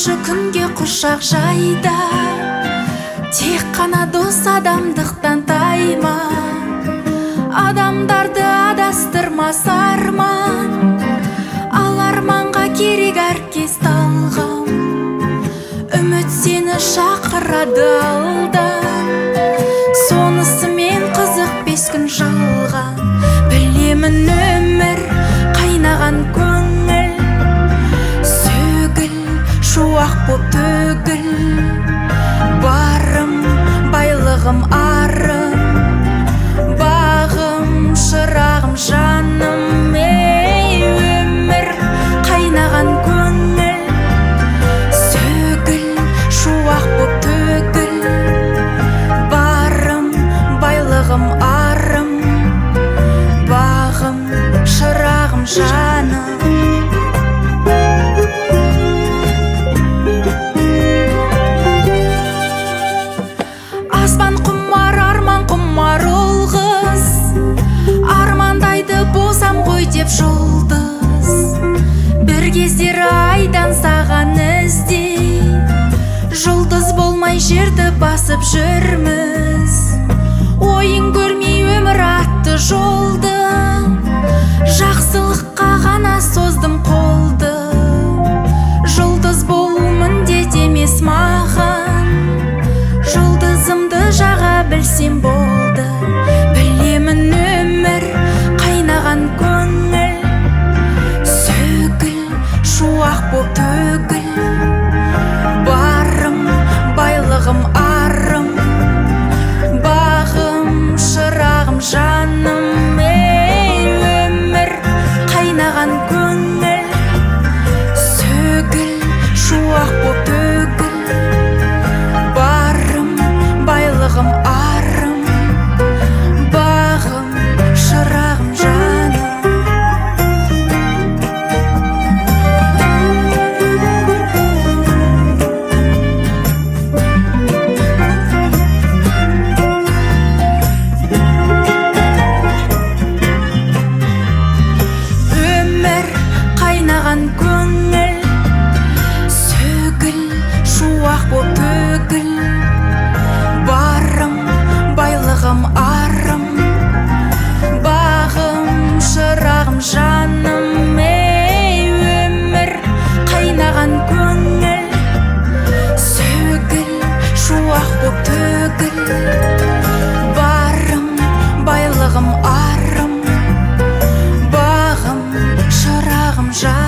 болмашы күнге құшақ жайда, тек қана дос адамдықтан тайма. Адамдарды адастырмас арман, ал арманға керек әркез талғам. Үміт сені шақырады алдан, сонысымен қызық 5 күн жалған. Білемін өмір қайнаған көңіл, сөгіл шуақ боп төгіл. Барым байлығым арым, бағым шырағым жаным. Ей өмір қайнаған көңіл, сөгіл шуақ боп төгіл. Барым байлығым арым, бағым шырағым жаным. Аспан құмар, арман құмар ол қыз, армандайды болсам ғой деп жұлдыз. Бір кездері айдан саған іздей, жұлдыз болмай жерді басып жүрміз. Ойын көрмей өмір атты жолды, жақсылыққа ғана создым қолды. Жұлдыз болу міндет емес маған, жұлдызымды жаға білсем болды. Білемін өмір қайнаған көңіл, сөгіл шуақ боп төгіл. Барым байлығым арым, бағым шырағым жаным. Ей өмір қайнаған көңіл, сөгіл шуақ боп төгіл. Барым байлығым арым, бағым шырағым жаным. Өмір қайнаған көңіл, сөгіл шуақ боп төгіл. Барым байлығым арым, бағым шырағым жаным. Ей өмір қайнаған көңіл, сөгіл шуақ боп төгіл. Барым байлығым арым, бағым шырағым жаным.